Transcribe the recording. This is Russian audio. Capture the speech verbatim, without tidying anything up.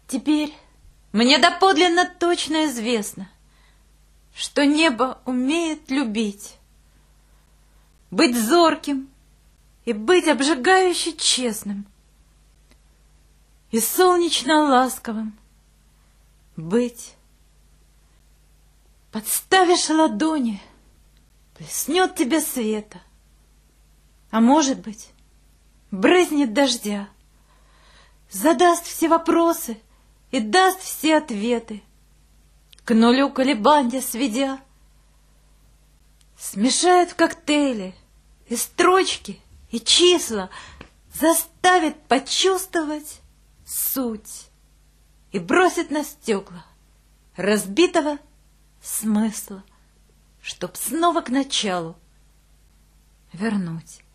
Теперь мне доподлинно точно известно, что небо умеет любить, быть зорким и быть обжигающе честным, и солнечно ласковым быть. Подставишь ладони, плеснет тебе света, а может быть, брызнет дождя, задаст все вопросы и даст все ответы, к нулю колебанья сведя. Смешает в коктейле и строчки, и числа, заставит почувствовать суть и бросит на стекла разбитого смысла, чтоб снова к началу вернуть.